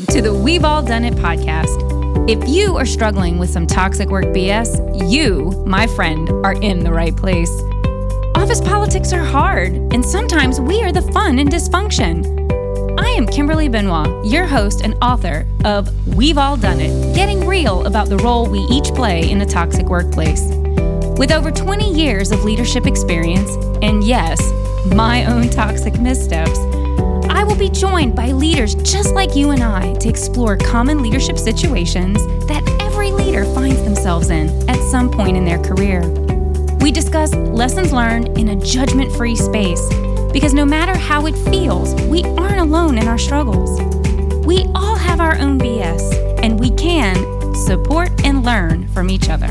Welcome to the We've All Done It podcast. If you are struggling with some toxic work BS, you, my friend, are in the right place. Office politics are hard, and sometimes we are the fun and dysfunction. I am Kimberly Benoit, your host and author of We've All Done It, getting real about the role we each play in a toxic workplace. With over 20 years of leadership experience, and yes, my own toxic missteps, I will be joined by leaders just like you and I to explore common leadership situations that every leader finds themselves in at some point in their career. We discuss lessons learned in a judgment-free space because no matter how it feels, we aren't alone in our struggles. We all have our own BS, and we can support and learn from each other.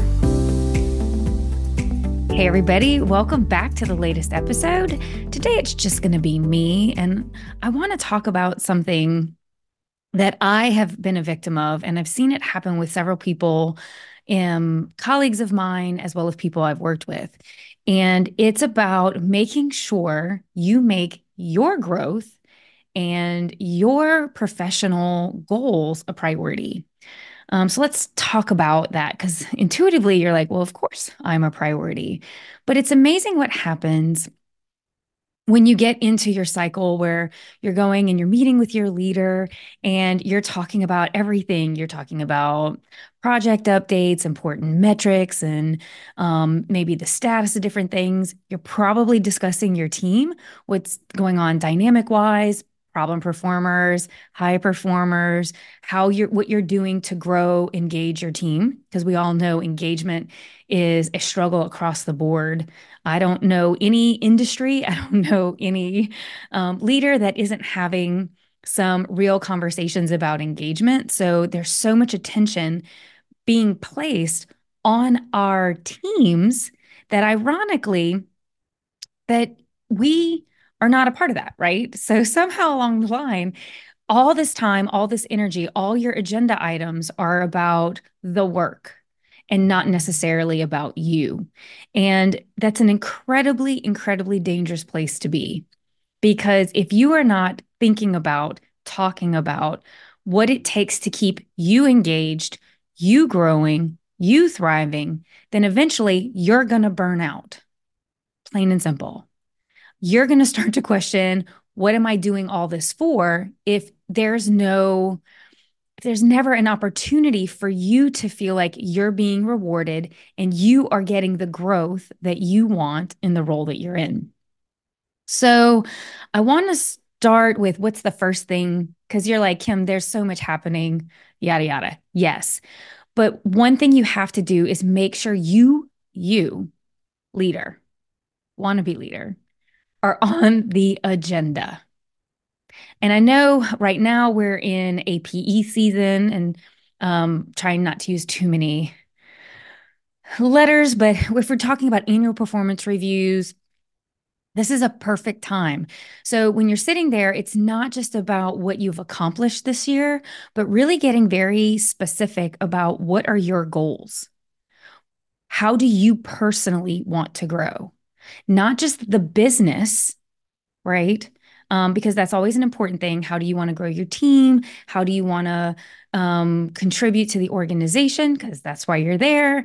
Hey everybody, welcome back to the latest episode. Today it's just going to be me, and I want to talk about something that I have been a victim of, and I've seen it happen with several people, colleagues of mine, as well as people I've worked with. And it's about making sure you make your growth and your professional goals a priority. So let's talk about that, because intuitively you're like, well, of course I'm a priority. But it's amazing what happens when you get into your cycle where you're going and you're meeting with your leader and you're talking about everything. You're talking about project updates, important metrics, and maybe the status of different things. You're probably discussing your team, what's going on dynamic-wise, problem performers, high performers, what you're doing to grow, engage your team, because we all know engagement is a struggle across the board. I don't know any industry, I don't know any leader that isn't having some real conversations about engagement. So there's so much attention being placed on our teams that ironically, that we are not a part of that, right? So somehow along the line, all this time, all this energy, all your agenda items are about the work and not necessarily about you. And that's an incredibly, incredibly dangerous place to be. Because if you are not thinking about, talking about what it takes to keep you engaged, you growing, you thriving, then eventually you're going to burn out. Plain and simple. You're going to start to question, what am I doing all this for if there's never an opportunity for you to feel like you're being rewarded and you are getting the growth that you want in the role that you're in. So I want to start with what's the first thing, because you're like, Kim, there's so much happening, yada, yada. Yes. But one thing you have to do is make sure you, leader, wannabe leader, are on the agenda. And I know right now we're in APE season and trying not to use too many letters, but if we're talking about annual performance reviews, this is a perfect time. So when you're sitting there, it's not just about what you've accomplished this year, but really getting very specific about what are your goals? How do you personally want to grow? Not just the business, right? Because that's always an important thing. How do you want to grow your team? How do you want to contribute to the organization? Because that's why you're there.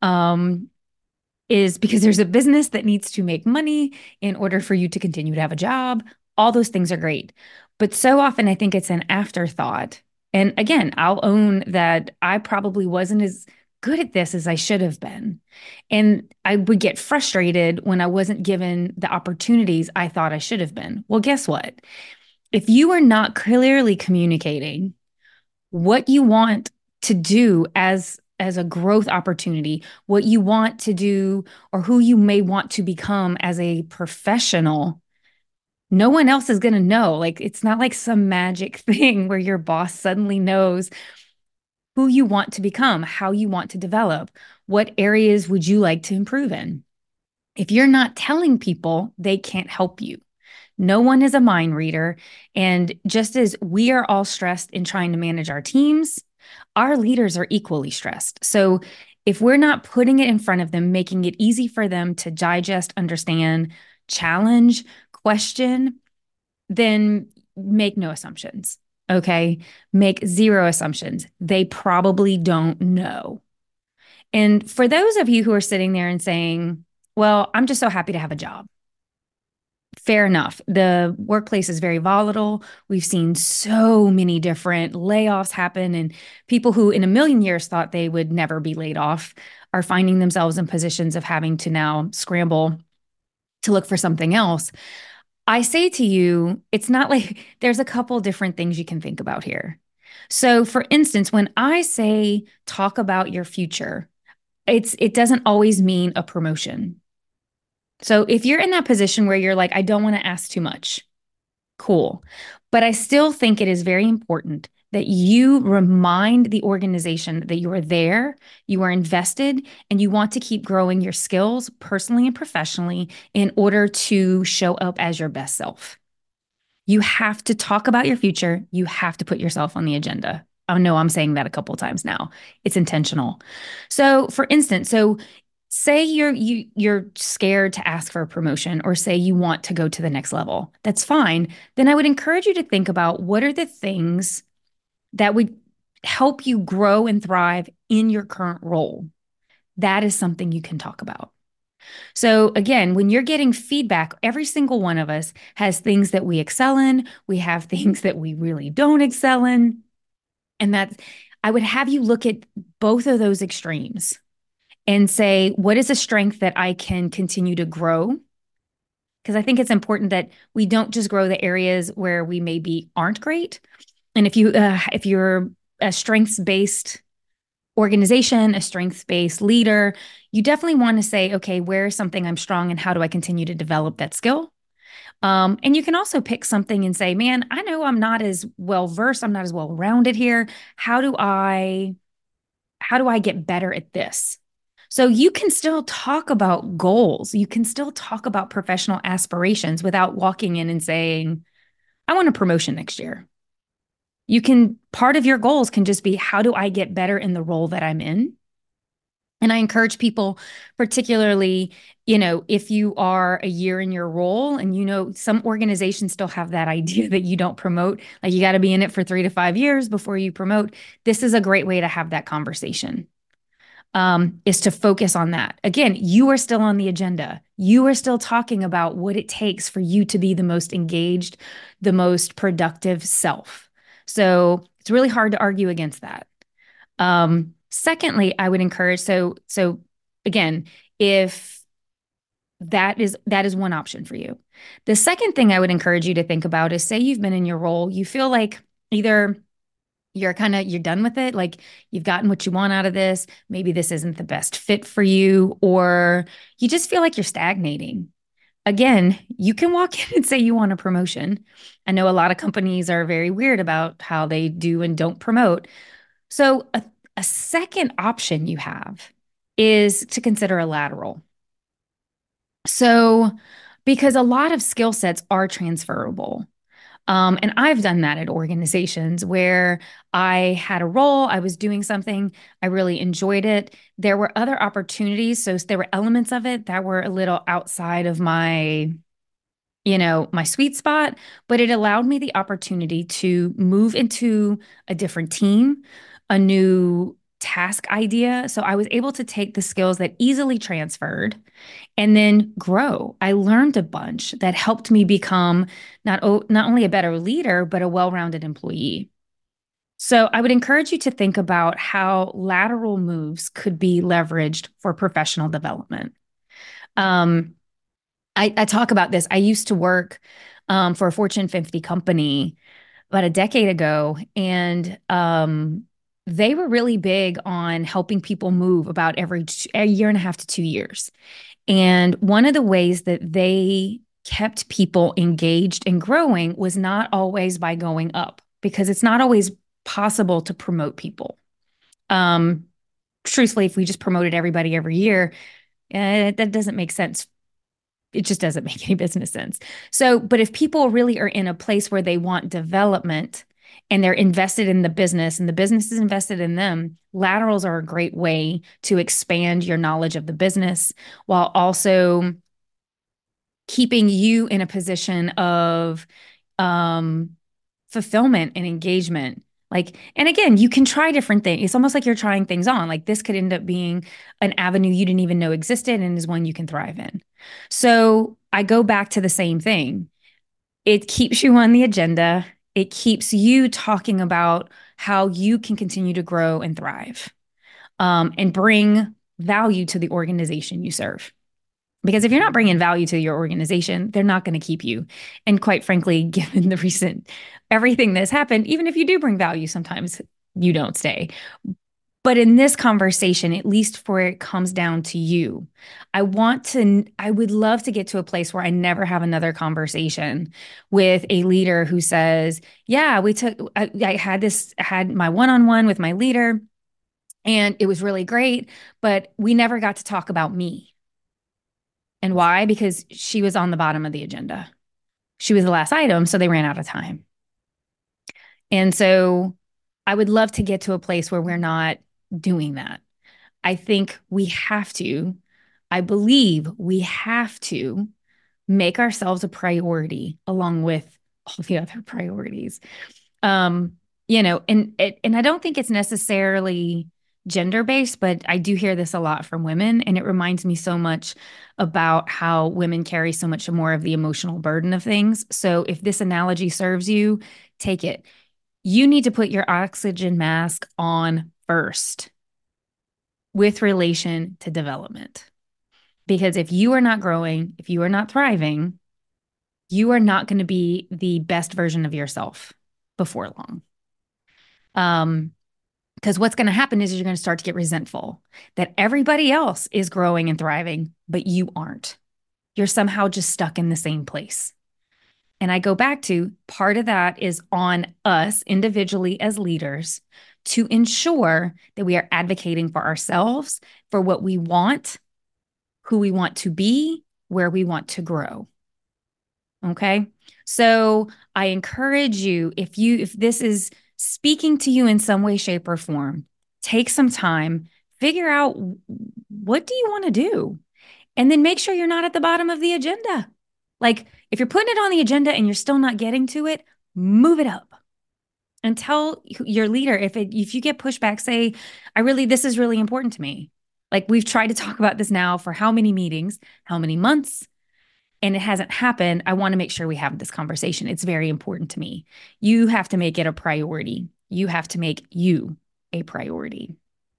Is because there's a business that needs to make money in order for you to continue to have a job. All those things are great. But so often I think it's an afterthought. And again, I'll own that I probably wasn't as good at this as I should have been. And I would get frustrated when I wasn't given the opportunities I thought I should have been. Well, guess what? If you are not clearly communicating what you want to do as a growth opportunity, what you want to do, or who you may want to become as a professional, no one else is going to know. Like, it's not like some magic thing where your boss suddenly knows who you want to become, how you want to develop, what areas would you like to improve in. If you're not telling people, they can't help you. No one is a mind reader. And just as we are all stressed in trying to manage our teams, our leaders are equally stressed. So if we're not putting it in front of them, making it easy for them to digest, understand, challenge, question, then make no assumptions. Okay. Make zero assumptions. They probably don't know. And for those of you who are sitting there and saying, well, I'm just so happy to have a job. Fair enough. The workplace is very volatile. We've seen so many different layoffs happen, and people who in a million years thought they would never be laid off are finding themselves in positions of having to now scramble to look for something else. I say to you, it's not like there's a couple different things you can think about here. So, for instance, when I say talk about your future, it doesn't always mean a promotion. So if you're in that position where you're like, I don't want to ask too much, cool. But I still think it is very important that you remind the organization that you are there, you are invested, and you want to keep growing your skills personally and professionally in order to show up as your best self. You have to talk about your future. You have to put yourself on the agenda. I know I'm saying that a couple of times now. It's intentional. So, for instance, say you're scared to ask for a promotion or say you want to go to the next level. That's fine. Then I would encourage you to think about what are the things that would help you grow and thrive in your current role. That is something you can talk about. So again, when you're getting feedback, every single one of us has things that we excel in. We have things that we really don't excel in. And that's, I would have you look at both of those extremes and say, what is a strength that I can continue to grow? Because I think it's important that we don't just grow the areas where we maybe aren't great. And if you're a strengths based organization, a strengths based leader, you definitely want to say, okay, where is something I'm strong and how do I continue to develop that skill? And you can also pick something and say, man, I know I'm not as well versed, I'm not as well rounded here. How do I get better at this? So you can still talk about goals. You can still talk about professional aspirations without walking in and saying, I want a promotion next year. Part of your goals can just be, how do I get better in the role that I'm in? And I encourage people, particularly, if you are a year in your role and some organizations still have that idea that you don't promote, like you got to be in it for 3 to 5 years before you promote. This is a great way to have that conversation, is to focus on that. Again, you are still on the agenda. You are still talking about what it takes for you to be the most engaged, the most productive self. So it's really hard to argue against that. Secondly, I would encourage, so again, if that is one option for you. The second thing I would encourage you to think about is, say you've been in your role, you feel like either you're done with it, like you've gotten what you want out of this, maybe this isn't the best fit for you, or you just feel like you're stagnating. Again, you can walk in and say you want a promotion. I know a lot of companies are very weird about how they do and don't promote. So a second option you have is to consider a lateral. So, because a lot of skill sets are transferable. And I've done that at organizations where I had a role, I was doing something, I really enjoyed it. There were other opportunities. So there were elements of it that were a little outside of my sweet spot, but it allowed me the opportunity to move into a different team, a new task idea. So I was able to take the skills that easily transferred and then grow. I learned a bunch that helped me become not only a better leader, but a well-rounded employee. So I would encourage you to think about how lateral moves could be leveraged for professional development. Um, I talk about this. I used to work for a Fortune 50 company about a decade ago, and they were really big on helping people move about a year and a half to 2 years. And one of the ways that they kept people engaged and growing was not always by going up, because it's not always possible to promote people. Um, Truthfully, if we just promoted everybody every year, that doesn't make sense. It just doesn't make any business sense. So, but if people really are in a place where they want development and they're invested in the business and the business is invested in them, laterals are a great way to expand your knowledge of the business while also keeping you in a position of fulfillment and engagement. Like, and again, you can try different things. It's almost like you're trying things on. Like this could end up being an avenue you didn't even know existed and is one you can thrive in. So I go back to the same thing. It keeps you on the agenda. It keeps you talking about how you can continue to grow and thrive, and bring value to the organization you serve. Because if you're not bringing value to your organization, they're not going to keep you. And quite frankly, given the recent everything that's happened, even if you do bring value, sometimes you don't stay. But in this conversation, at least for it comes down to you, I would love to get to a place where I never have another conversation with a leader who says, yeah, I had my one-on-one with my leader and it was really great, but we never got to talk about me. And why? Because she was on the bottom of the agenda. She was the last item, so they ran out of time. And so I would love to get to a place where we're not doing that. I think I believe we have to make ourselves a priority along with all the other priorities. And I don't think it's necessarily gender-based, but I do hear this a lot from women. And it reminds me so much about how women carry so much more of the emotional burden of things. So if this analogy serves you, take it. You need to put your oxygen mask on first with relation to development. Because if you are not growing, if you are not thriving, you are not going to be the best version of yourself before long. Because what's going to happen is you're going to start to get resentful that everybody else is growing and thriving, but you aren't. You're somehow just stuck in the same place. And I go back to part of that is on us individually as leaders to ensure that we are advocating for ourselves, for what we want, who we want to be, where we want to grow. Okay. So I encourage you, if this is speaking to you in some way, shape, or form, take some time, figure out what do you want to do, and then make sure you're not at the bottom of the agenda. Like if you're putting it on the agenda and you're still not getting to it, move it up and tell your leader if you get pushback, say, this is really important to me. Like we've tried to talk about this now for how many meetings, how many months, and it hasn't happened. I want to make sure we have this conversation. It's very important to me. You have to make it a priority. You have to make you a priority.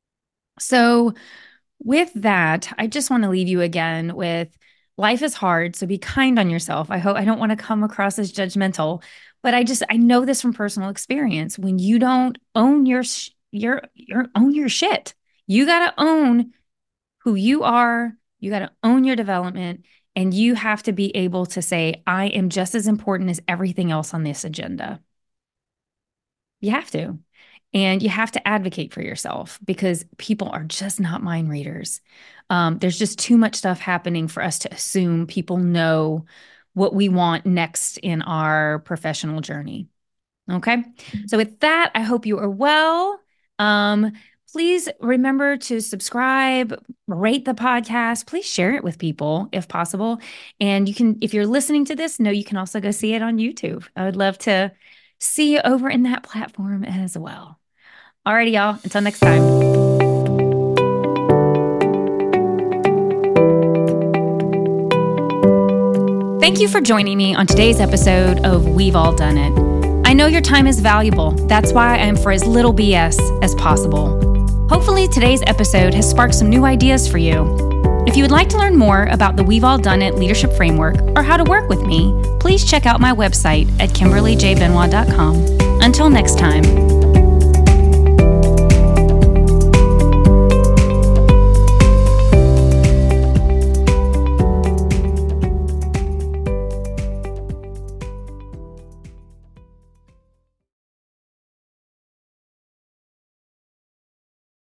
So with that, I just want to leave you again with life is hard, so be kind on yourself. I don't want to come across as judgmental, but I know this from personal experience. When you don't own your own your shit, you got to own who you are. You got to own your development, and you have to be able to say, I am just as important as everything else on this agenda. You have to. And you have to advocate for yourself because people are just not mind readers. There's just too much stuff happening for us to assume people know what we want next in our professional journey. Okay. So with that, I hope you are well. Please remember to subscribe, rate the podcast. Please share it with people if possible. And you can, if you're listening to this, you can also go see it on YouTube. I would love to see you over in that platform as well. Alrighty, y'all. Until next time. Thank you for joining me on today's episode of We've All Done It. I know your time is valuable. That's why I am for as little BS as possible. Hopefully today's episode has sparked some new ideas for you. If you would like to learn more about the We've All Done It leadership framework or how to work with me, please check out my website at KimberlyJBenoit.com. Until next time.